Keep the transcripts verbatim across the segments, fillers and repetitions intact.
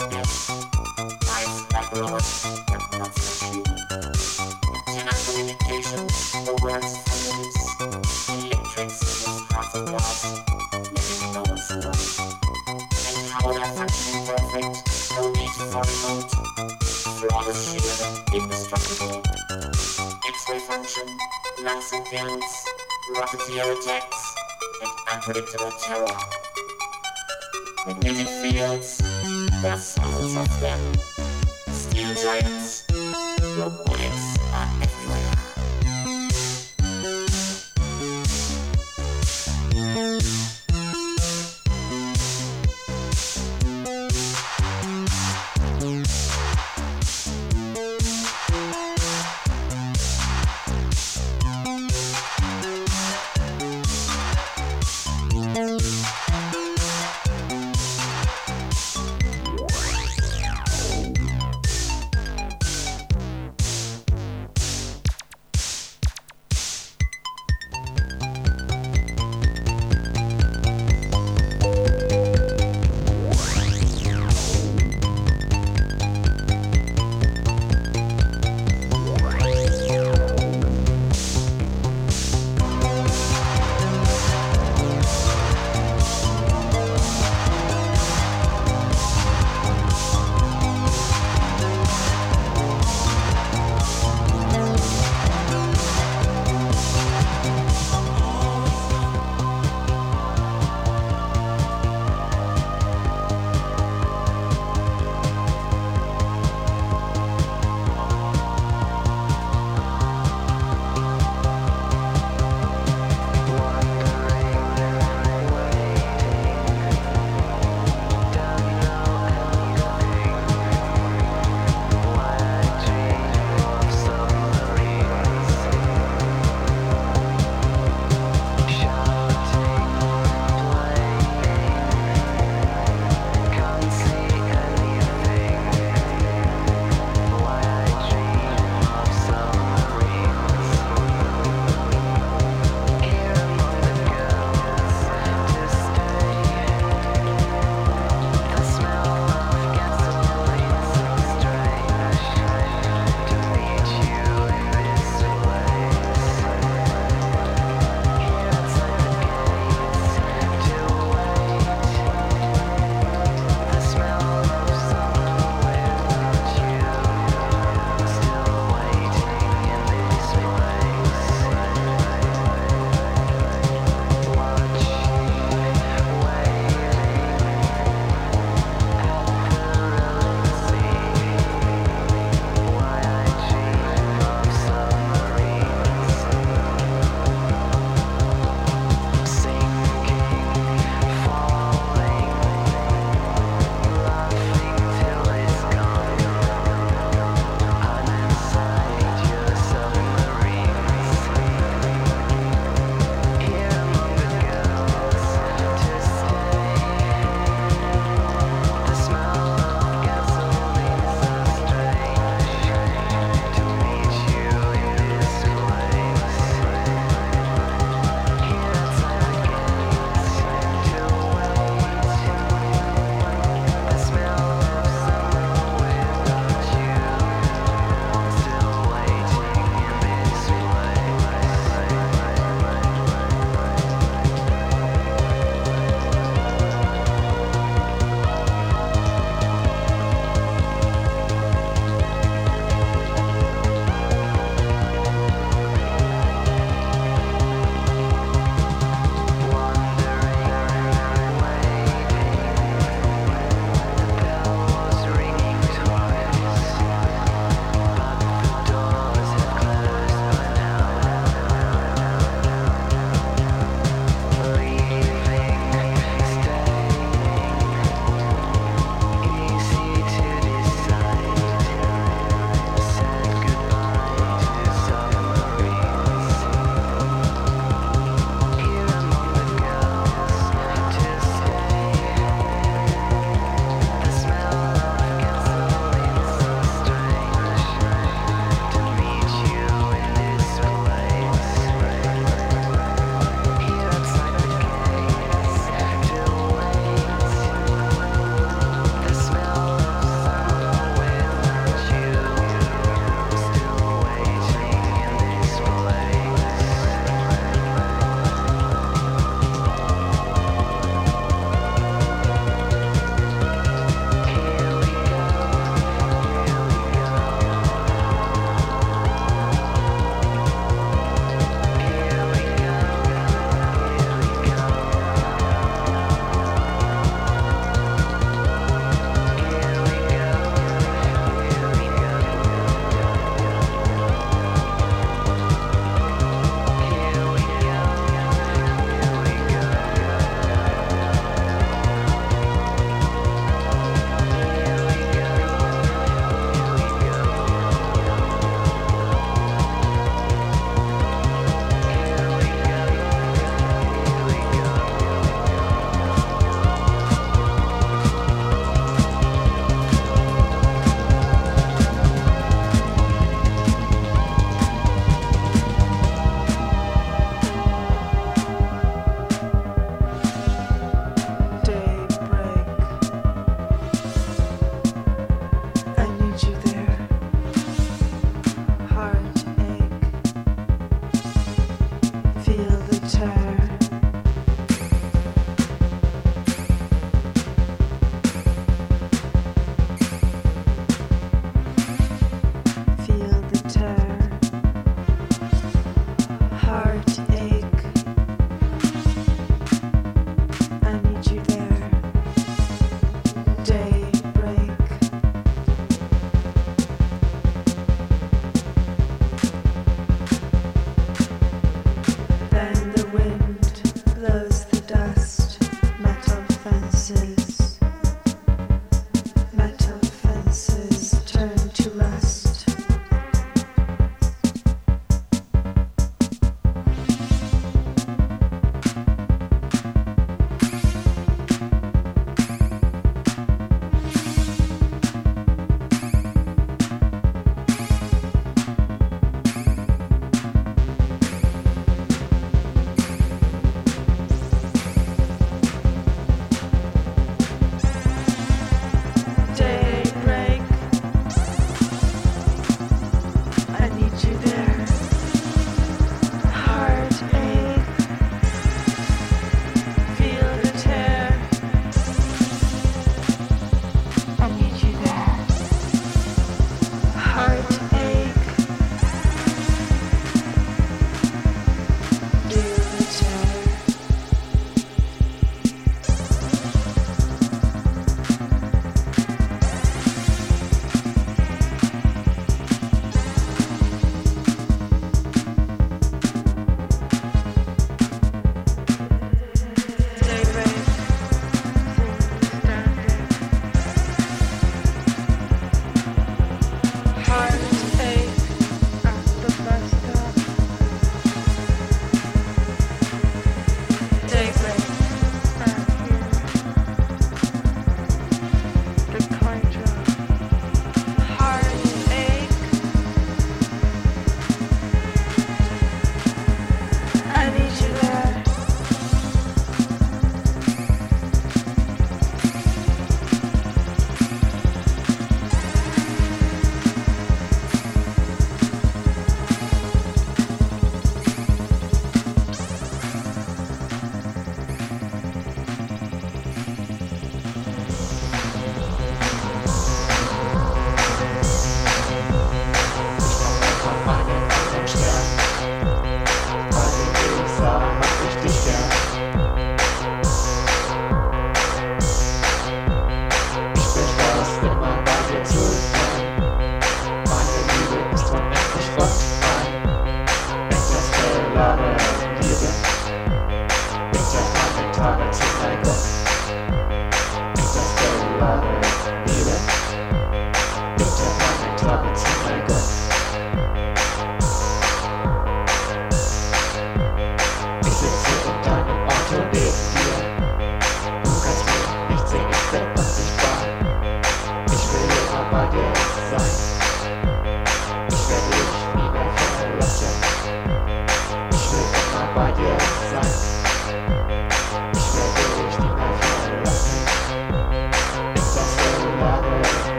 again. Life like robots, but not machine. Antenna communication, the world's families. Electric signals cross the glass, letting no one know. And how they're functioning perfect, no need for remote. Flawless sheer, indestructible. X-ray function, lungs and gills, rocketeer attacks, and unpredictable terror. Magnetic fields, there's thousands of them. Steel giants, robotics are everywhere.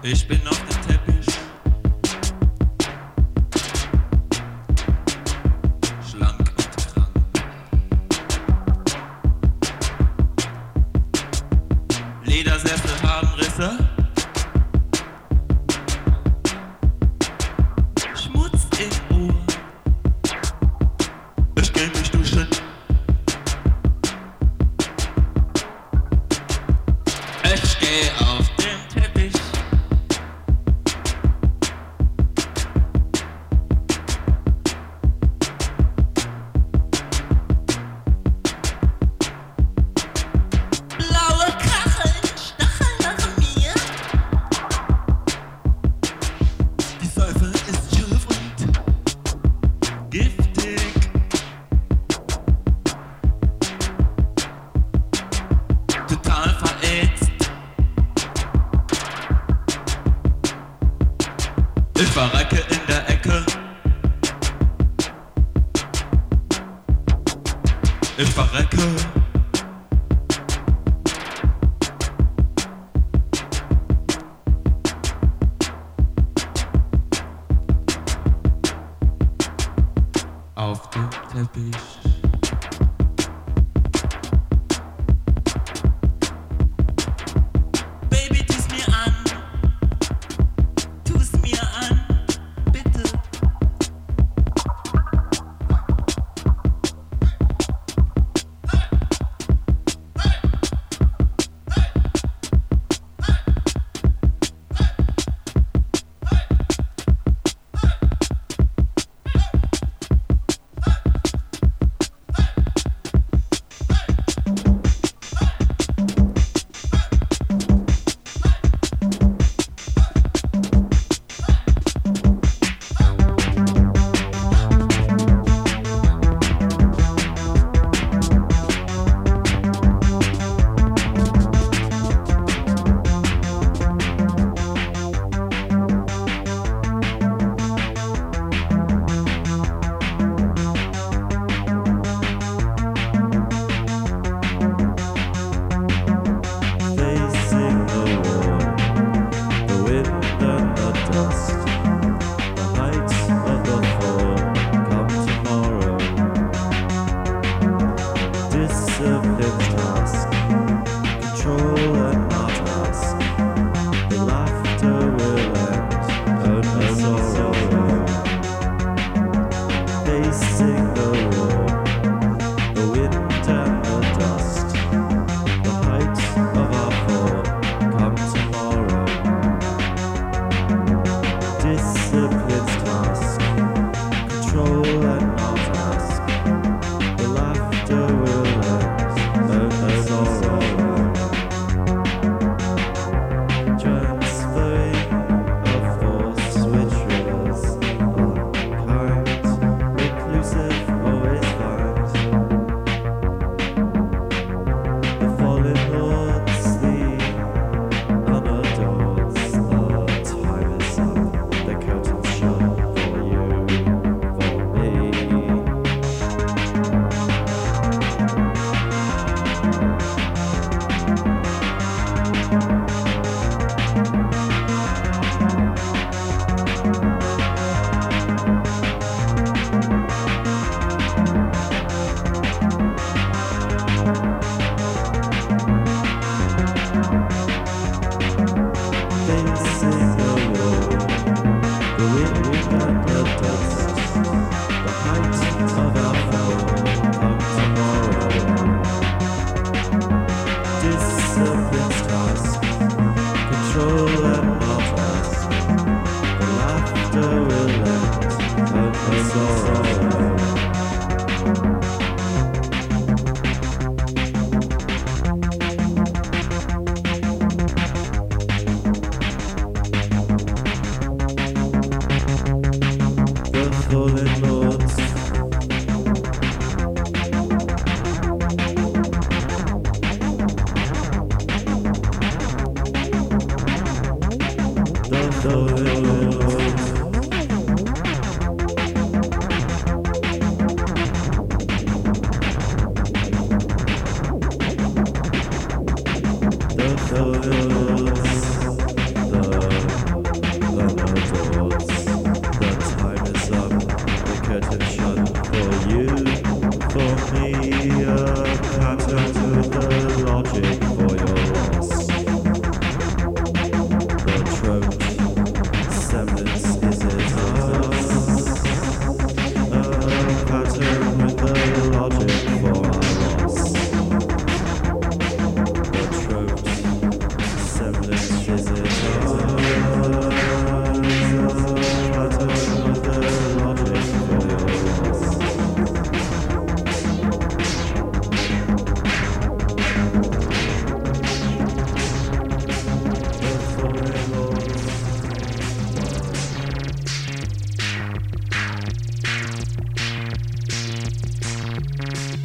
Ich bin auf dem Teppich. Schlank und krank. Ledersessel haben Risse. Schmutz im Ohr. Ich geh mich duschen. Ich geh auf den Teppich. Blaue Kacheln stacheln nach mir. Die Seife ist scharf und giftig. Total verätzt. Ich verrecke in der Ecke. Ich verrecke. Auf dem Teppich. Baby, tu's mir an. Tu's mir an. Bitte. Facing the wall, the wind and the dust, the height of the fall, come tomorrow. Discipline task, control and not ask, the laughter will end, only sorrow. Facing the wall, the wind and the dust, the height of our fall, come tomorrow. Discipline's task, control and not ask, the laughter will end, only sorrow. Transferring of force which was unkind, reclusive, always find. The fallen lords, the unadored, the time is up, the curtains shut for you, for me. Facing the wall, the wind and the dust, the height of our fall, come tomorrow. Discipline's task, control and not ask, the laughter will end, only sorrow. The fallen lords, the fallen lords, the fallen lords, the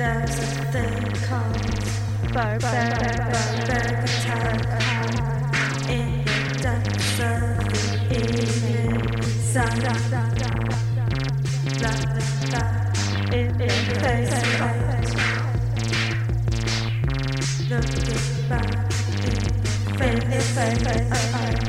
There's a thing called barbaric attack in the depths of the evening sun. In the face of light, looking back in the face of light.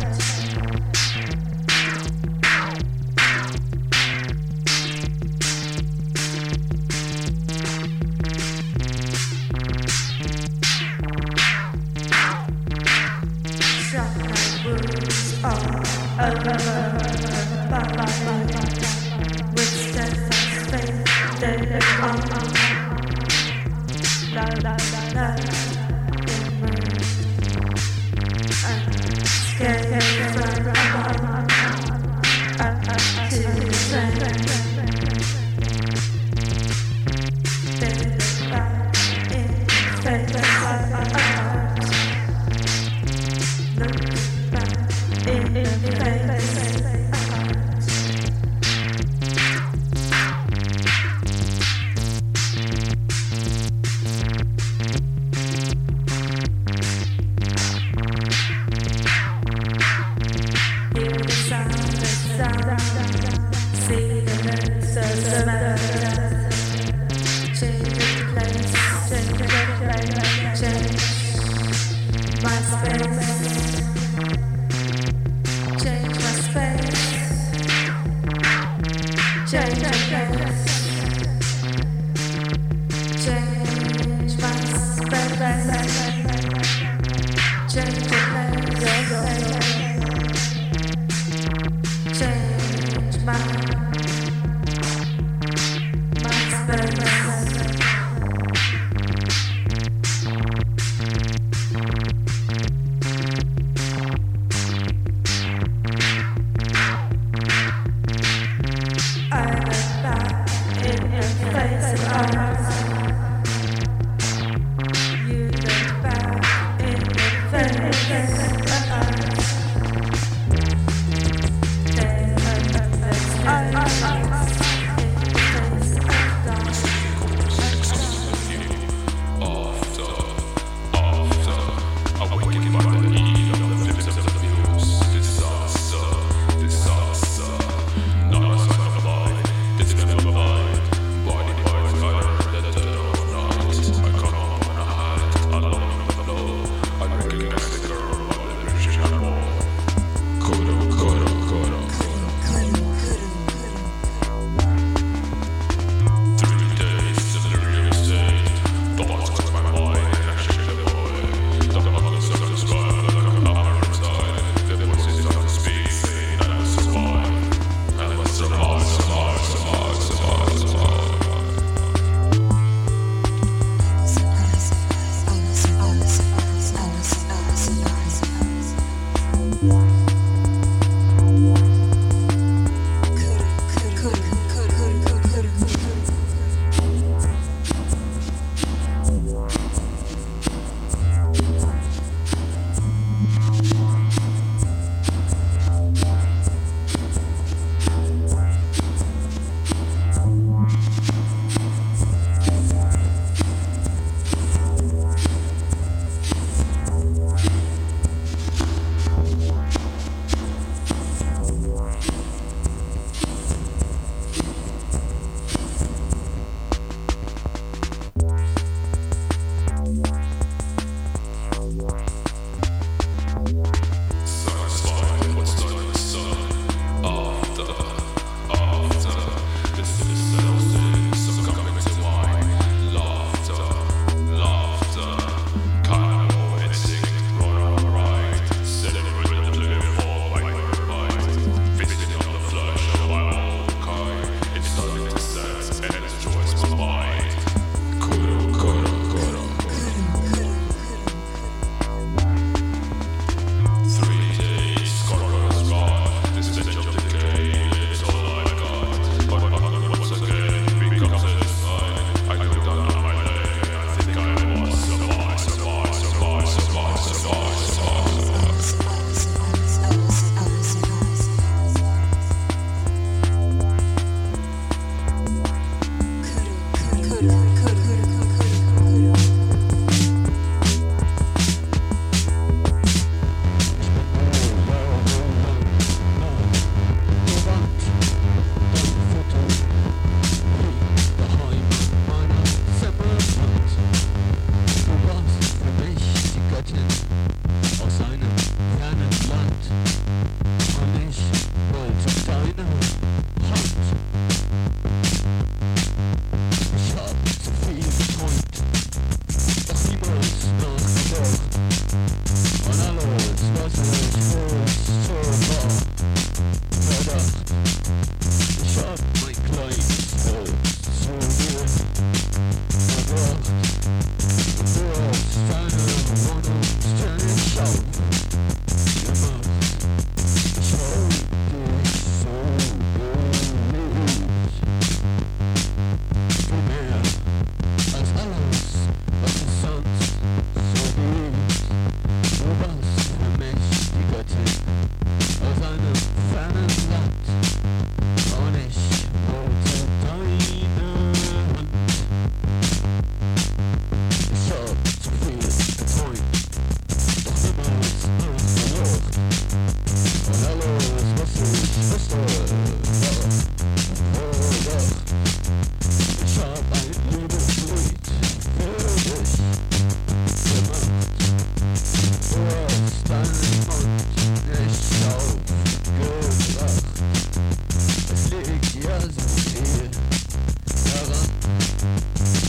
Change my, my space.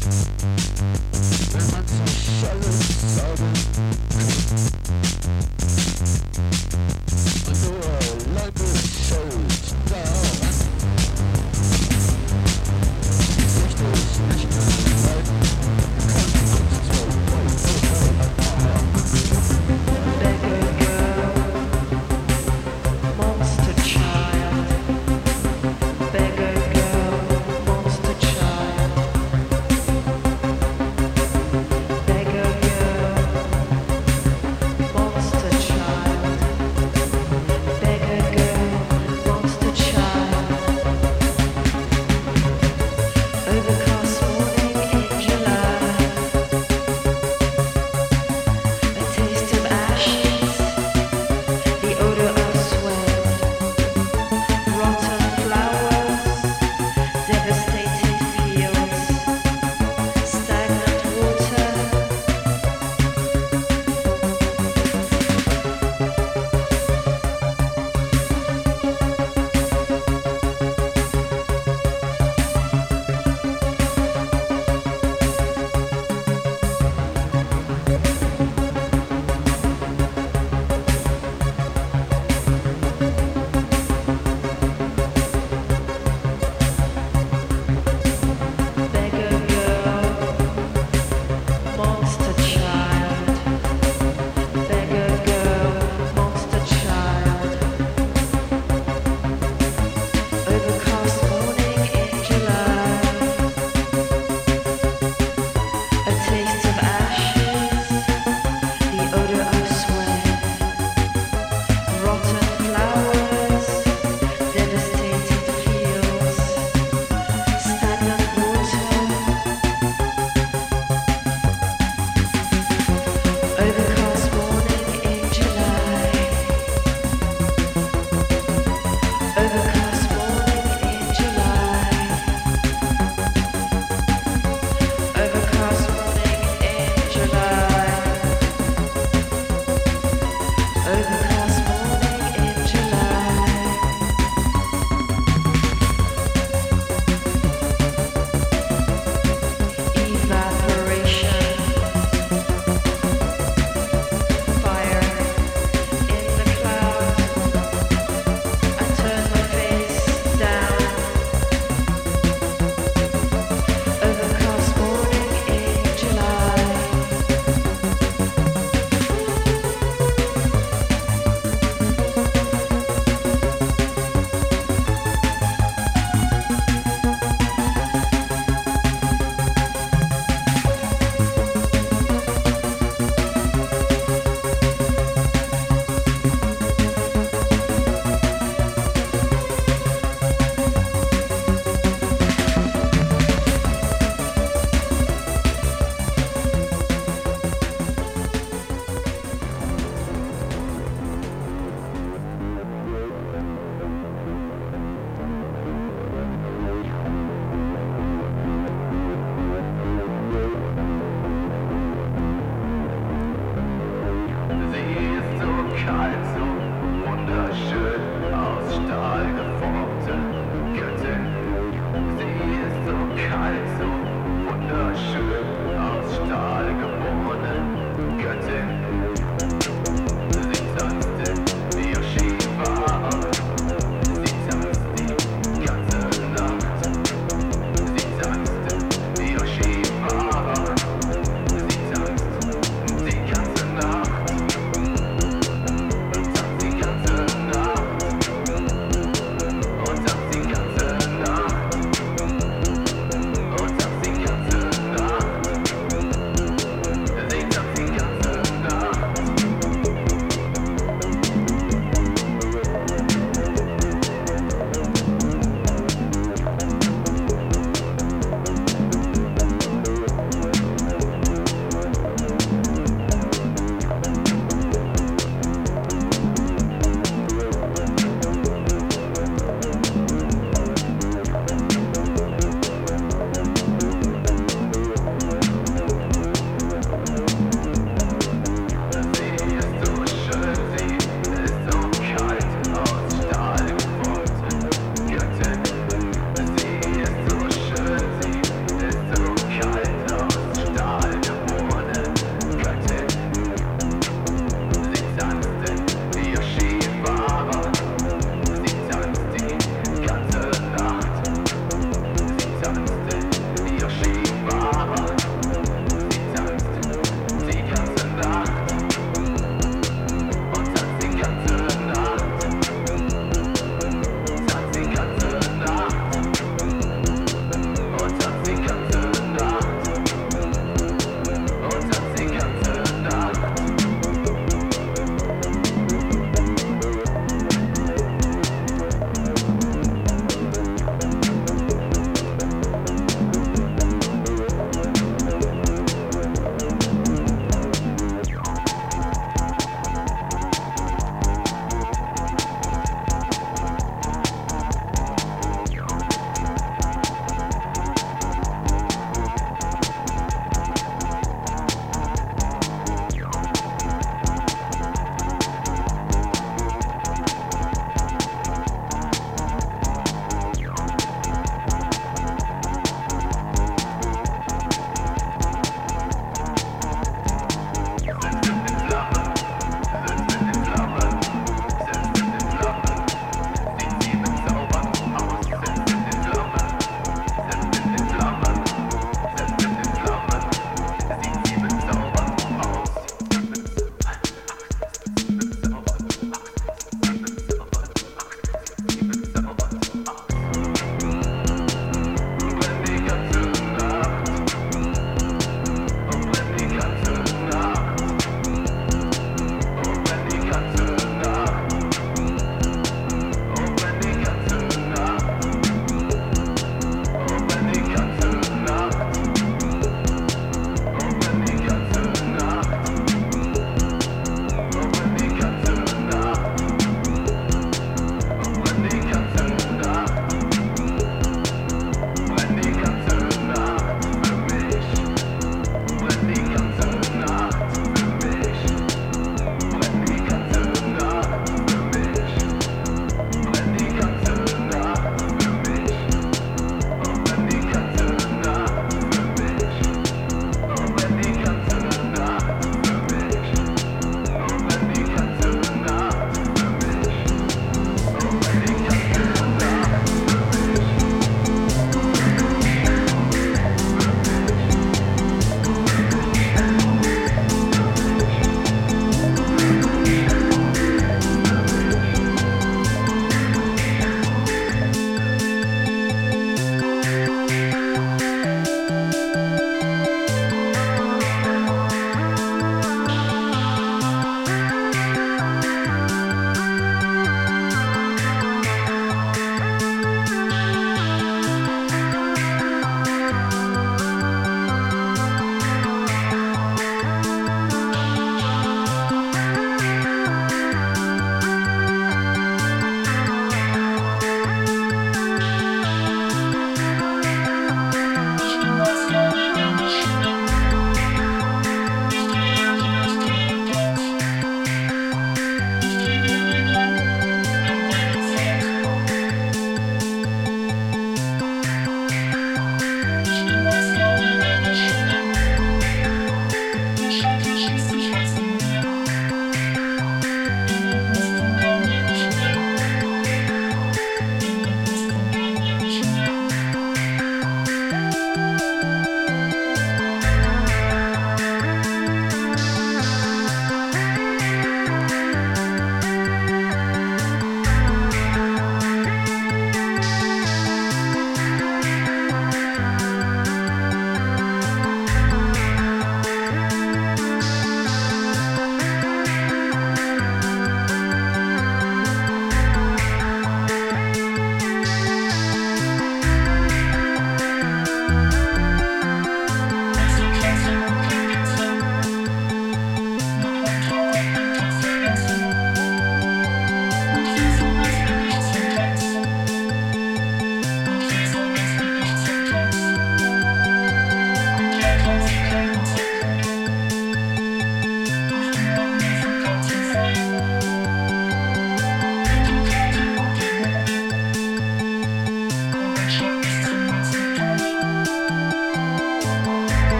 Beggar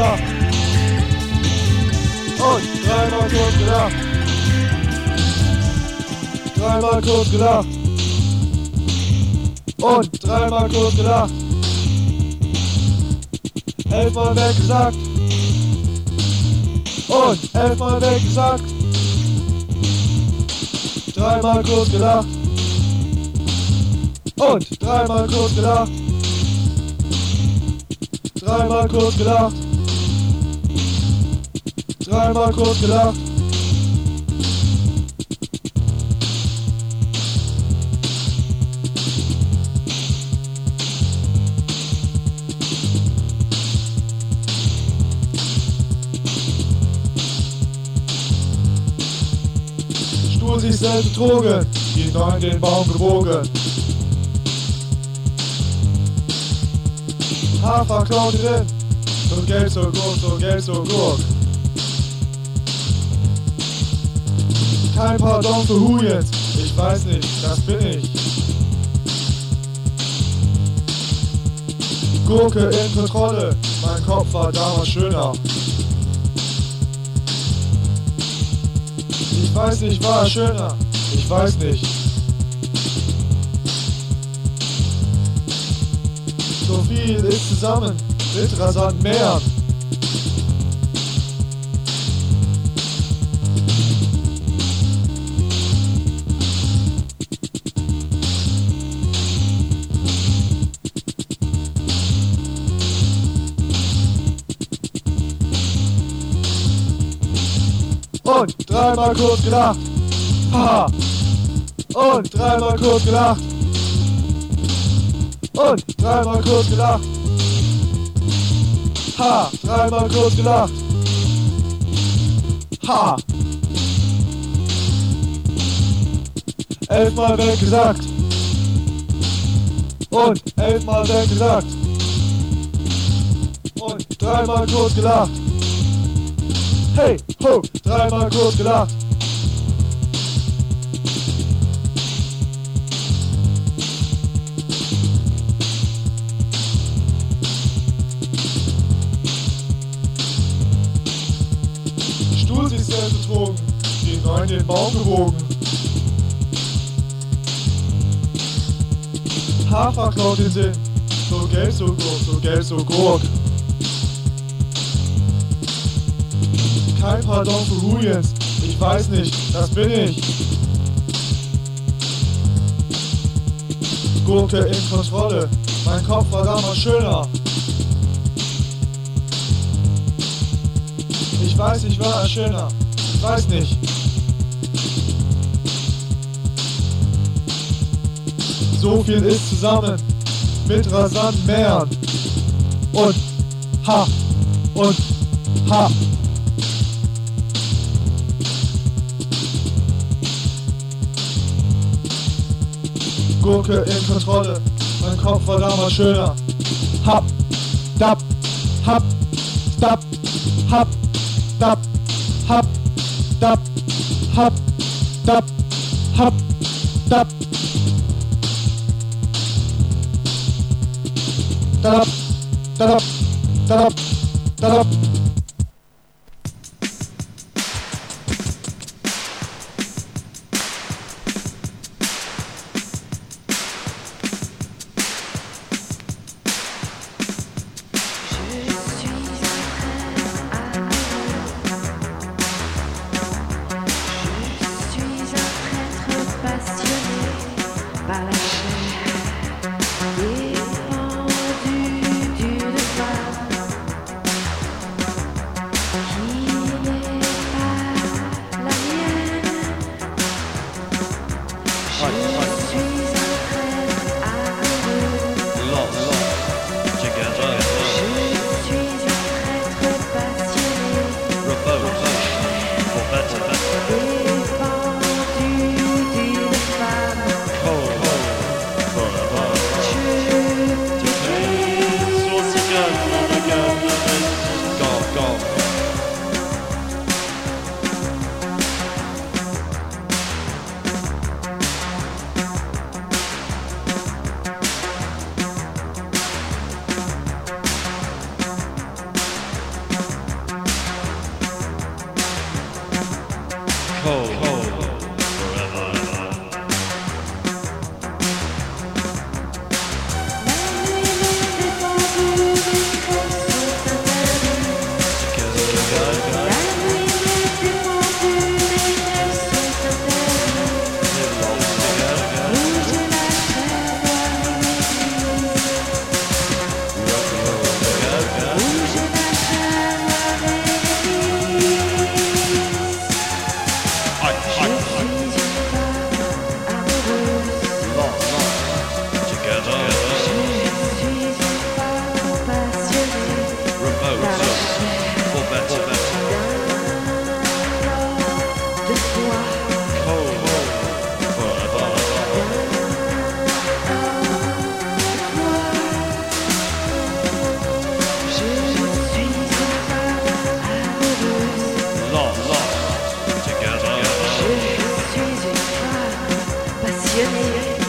gelacht. Und dreimal kurz gelacht. Dreimal kurz gelacht. Und dreimal kurz gelacht. Elfmal weggesagt. Und elfmal weggesagt. Dreimal kurz gelacht. Und dreimal kurz gelacht. Dreimal kurz gelacht. Dreimal kurz gelacht. Stur sich selbst betrogen, die neun den Baum gebogen. Hafer klaut drin, so Geld so Gurk, so Geld so Gurk. Kein Pardon für Hujens, ich weiß nicht, das bin ich. Gurke in Kontrolle, mein Kopf war damals schöner. Ich weiß nicht, war er schöner, ich weiß nicht. So viel ist zusammen mit rasanten Meeren. Und dreimal kurz gelacht. Haha. Und dreimal kurz gelacht. Und dreimal kurz gelacht. Ha. Dreimal kurz gelacht. Ha. Elfmal weggesagt. Und elfmal weggesagt. Und dreimal kurz gelacht. Hey, ho, dreimal kurz gelacht. Stuhl sich selbst betrogen, die neun den Baum gewogen. Hafer klaut den Sinn, so Geld so Gurk, so Geld so Gurk. Kein Pardon für Hujens, ich weiß nicht, das bin ich. Gurke in Kontrolle, mein Kopf war damals schöner. Ich weiß, ich war er schöner, ich weiß nicht. So viel ist zusammen mit rasanten Meeren. Und ha, und ha. Gurke in Kontrolle, mein Kopf war damals schöner. Hab, dab, hab, dab, hab, dab, hab, dab, hab, dab, hab, dab. Dadab, dadab, dadab, dadab.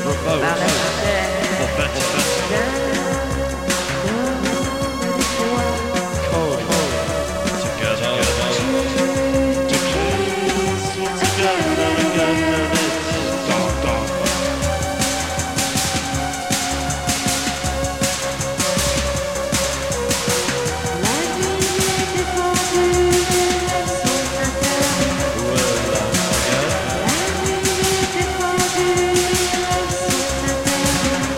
remote. par la fenêtre. Or better, Cold, cold, together, together again, and it's dark, dark. La nuit est défendue de son intérieur. Will I La nuit est défendue de son intérieur.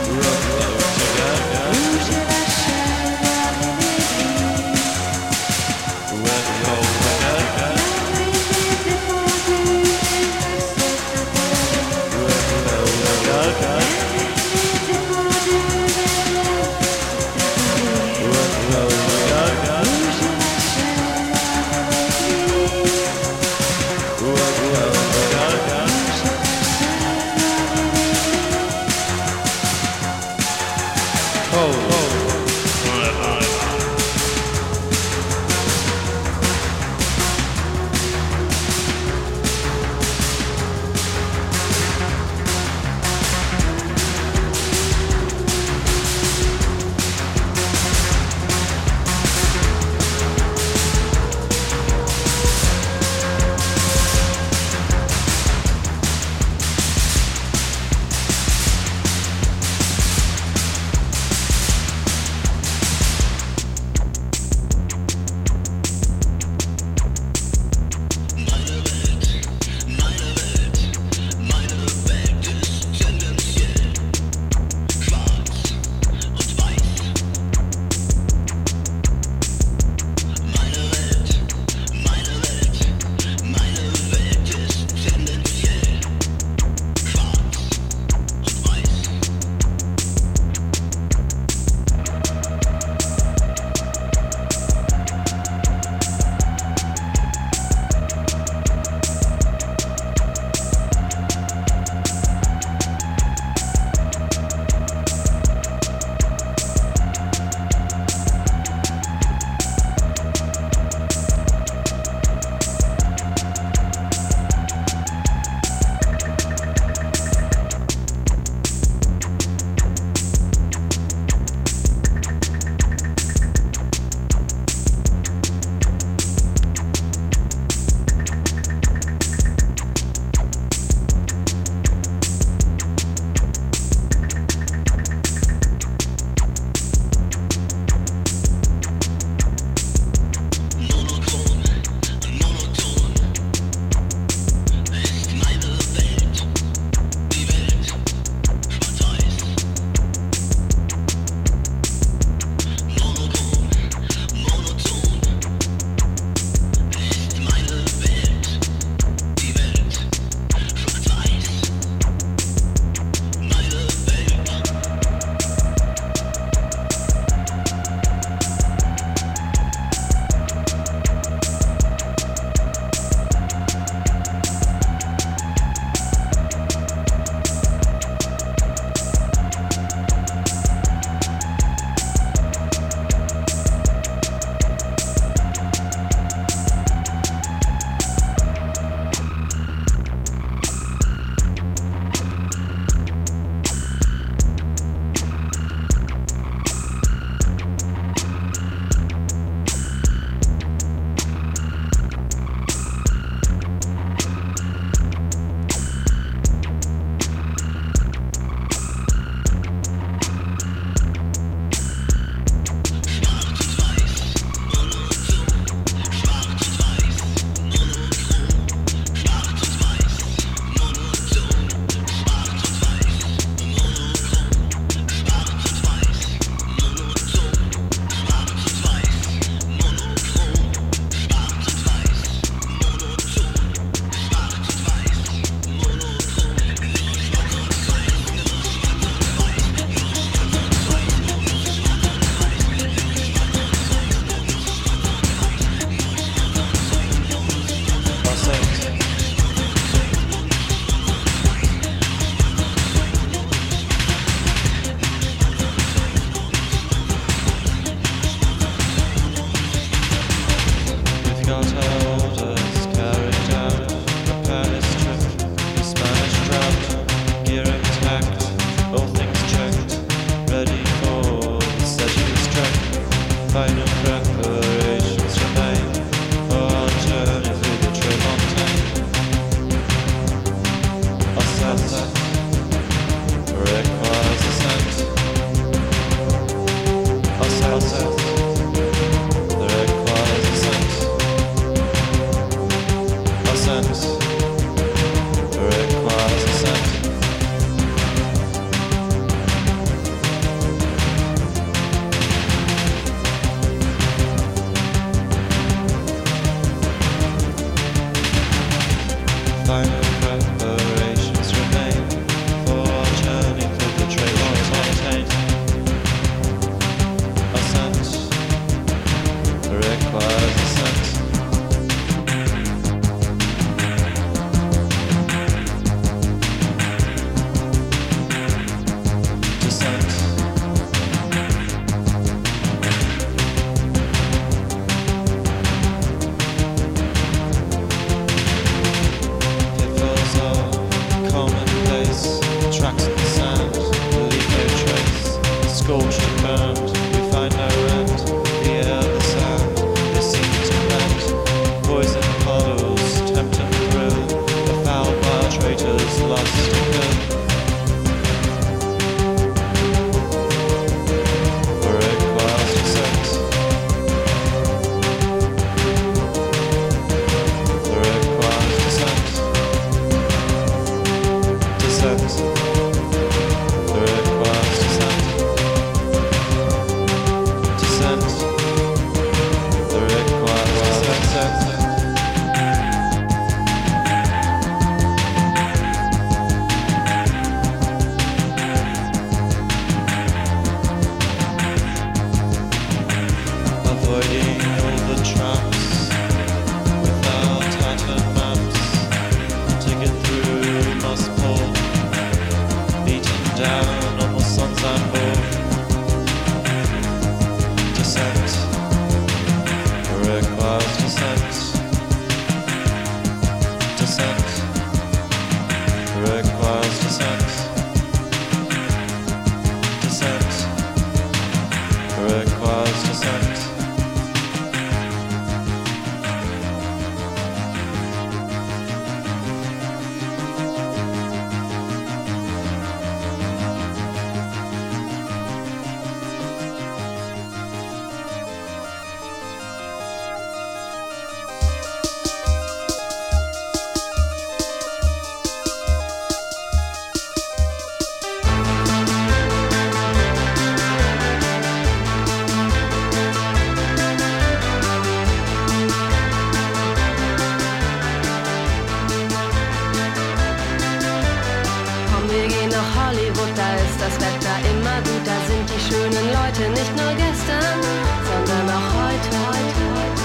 ist das Wetter immer gut, da sind die schönen Leute nicht nur gestern, sondern auch heute, heute, heute.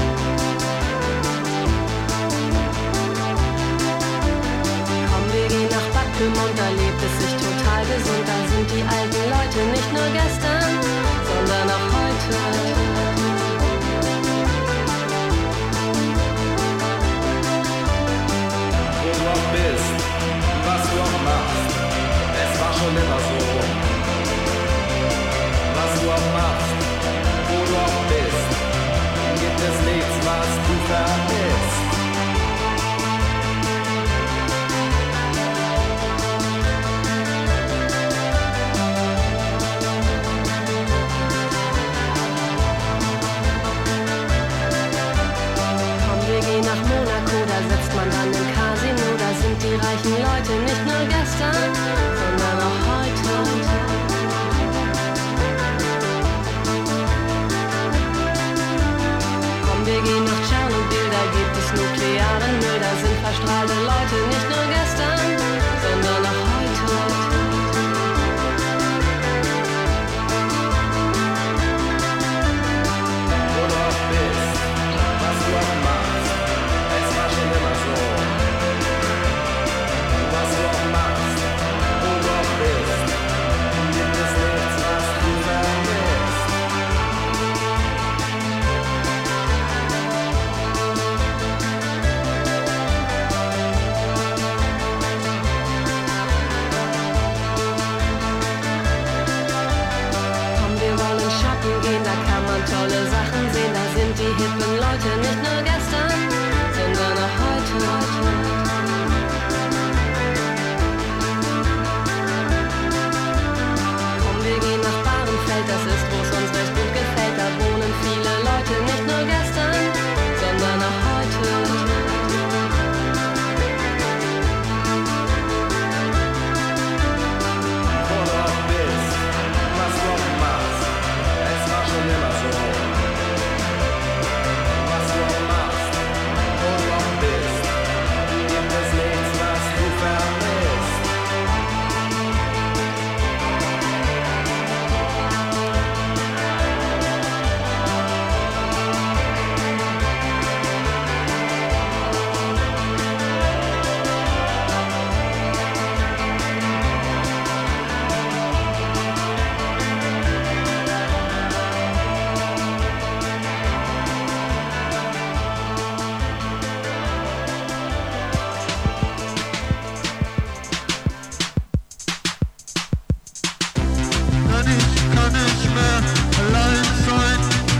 Komm, wir gehen nach Bad Pyrmont, da lebt es sich total gesund, da sind die alten Leute nicht nur gestern, sondern auch heute, heute. Wo du auch bist, was du auch machst, es war schon immer so. Was du auch machst, wo du auch bist, gibt es nichts, was du vermisst. Komm, wir gehen nach Monaco, da sitzt man dann im Casino, da sind die reichen Leute nicht nur gestern, sondern auch heute. Komm, wir gehen nach Tschernobyl, da gibt es nuklearen Müll, da sind verstrahlte Leute nicht nur gestern, sondern auch heute. Wo du auch bist, was du auch machst, es war schon immer so. Was du auch machst, wo du auch bist, gibt es nichts, was du vermisst. Komm, wir wollen shoppen gehen, da kann man tolle Sachen sehen, da sind die hippen Leute nicht nur gestern, sondern auch heute, heute. Komm, wir gehen nach Bahrenfeld, das ist, wo es uns recht gut gefällt, da wohnen viele Leute nicht nur gestern, sondern auch heute. Wo du auch bist, was du auch machst, es war schon immer so. Was du auch machst, wo du auch bist, gibt es nichts, was du vermisst. Nein, ich kann nicht mehr allein sein.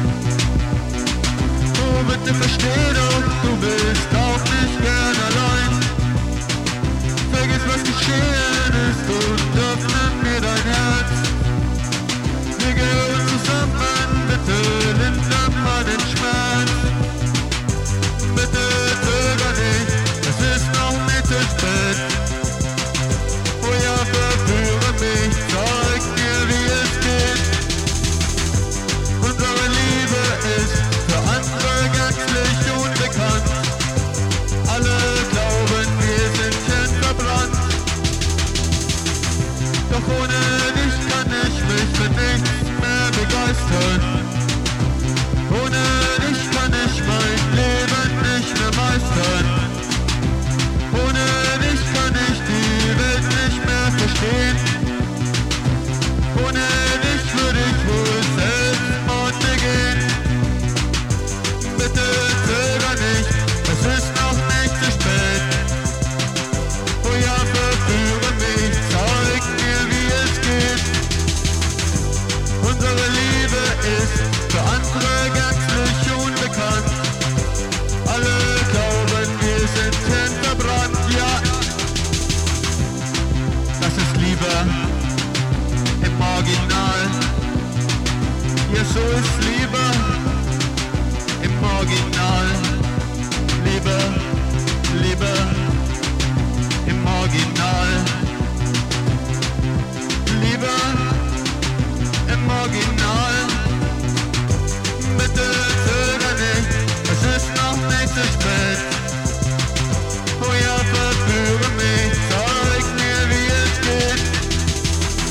Oh, bitte versteh doch, du bist auch nicht gern allein. Vergiss, was geschehen ist und öffne mir dein Herz. Wir gehören zusammen, bitte lindere mal den Schmerz. Bitte zöger nicht, es ist noch nicht zu spät. Oh ja, verführe mich, zeig mir, wie es geht. Unsere Liebe ist für andere gänzlich unbekannt. Alle glauben, wir sind schon verbrannt. Doch ohne dich kann ich mich für nichts mehr begeistern. Ohne dich kann ich mein Leben nicht mehr meistern. Ohne dich kann ich die Welt nicht mehr verstehen. Ohne dich würde ich wohl Selbstmord begehen. Bitte zöger nicht, es ist noch nicht zu spät. Oh ja, verführe mich, zeig mir, wie es geht. Unsere Liebe ist für andere gänzlich unbekannt. Alle glauben, wir sind hinterbrannt, ja. Das ist Liebe im Original. Ja, so ist Liebe im Original. Liebe, Liebe im Original. Liebe im Original. Bitte zöger nicht, es ist noch nicht zu spät. Oh ja, verführe mich, zeig mir, wie es geht.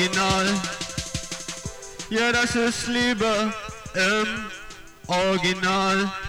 Original. Ja, das ist Liebe im Original.